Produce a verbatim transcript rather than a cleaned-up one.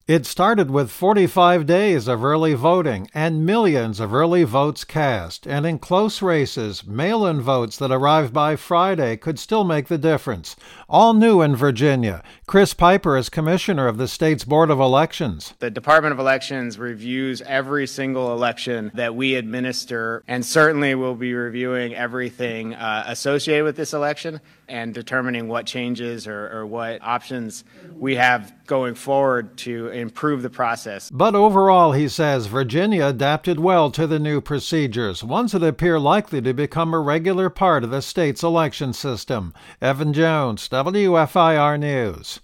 It started with forty-five days of early voting and millions of early votes cast, and in close races, mail-in votes that arrived by Friday could still make the difference. All new in Virginia. Chris Piper is commissioner of the state's Board of Elections. The Department of Elections reviews every single election that we administer, and certainly will be reviewing everything uh, associated with this election and determining what changes or, or what options we have going forward to improve the process. But overall, he says, Virginia adapted well to the new procedures, ones that appear likely to become a regular part of the state's election system. Evan Jones, W F I R News.